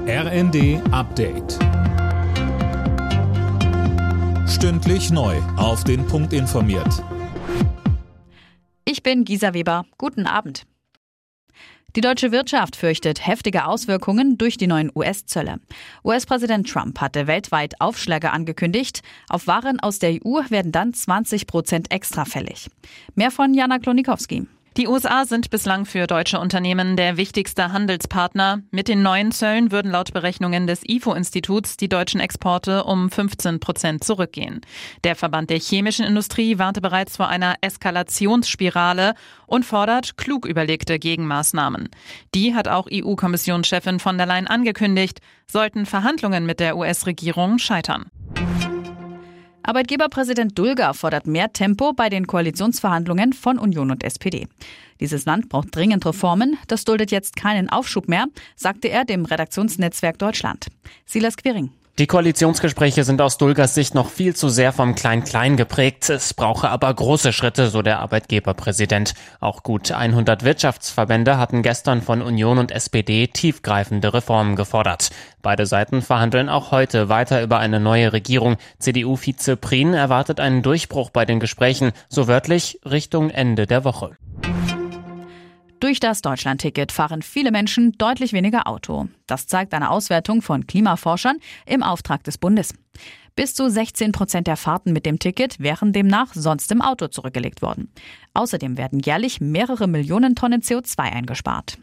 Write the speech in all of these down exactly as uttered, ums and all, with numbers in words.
R N D Update. Stündlich neu auf den Punkt informiert. Ich bin Gisa Weber. Guten Abend. Die deutsche Wirtschaft fürchtet heftige Auswirkungen durch die neuen U S-Zölle. U S-Präsident Trump hatte weltweit Aufschläge angekündigt. Auf Waren aus der E U werden dann zwanzig Prozent extra fällig. Mehr von Jana Klonikowski. Die U S A sind bislang für deutsche Unternehmen der wichtigste Handelspartner. Mit den neuen Zöllen würden laut Berechnungen des I F O-Instituts die deutschen Exporte um fünfzehn Prozent zurückgehen. Der Verband der chemischen Industrie warnte bereits vor einer Eskalationsspirale und fordert klug überlegte Gegenmaßnahmen. Die hat auch E U-Kommissionschefin von der Leyen angekündigt, sollten Verhandlungen mit der U S-Regierung scheitern. Arbeitgeberpräsident Dulger fordert mehr Tempo bei den Koalitionsverhandlungen von Union und S P D. Dieses Land braucht dringend Reformen. Das duldet jetzt keinen Aufschub mehr, sagte er dem Redaktionsnetzwerk Deutschland. Silas Quiring. Die Koalitionsgespräche sind aus Dulgers Sicht noch viel zu sehr vom Klein-Klein geprägt. Es brauche aber große Schritte, so der Arbeitgeberpräsident. Auch gut hundert Wirtschaftsverbände hatten gestern von Union und S P D tiefgreifende Reformen gefordert. Beide Seiten verhandeln auch heute weiter über eine neue Regierung. C D U-Vize Prien erwartet einen Durchbruch bei den Gesprächen, so wörtlich Richtung Ende der Woche. Durch das Deutschlandticket fahren viele Menschen deutlich weniger Auto. Das zeigt eine Auswertung von Klimaforschern im Auftrag des Bundes. Bis zu sechzehn Prozent der Fahrten mit dem Ticket wären demnach sonst im Auto zurückgelegt worden. Außerdem werden jährlich mehrere Millionen Tonnen C O zwei eingespart.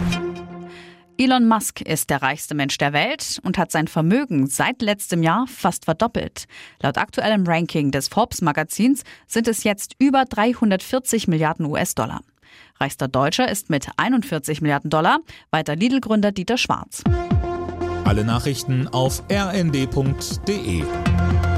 Elon Musk ist der reichste Mensch der Welt und hat sein Vermögen seit letztem Jahr fast verdoppelt. Laut aktuellem Ranking des Forbes-Magazins sind es jetzt über dreihundertvierzig Milliarden U S-Dollar. Reichster Deutscher ist mit einundvierzig Milliarden Dollar, weiter Lidl-Gründer Dieter Schwarz. Alle Nachrichten auf r n d punkt d e.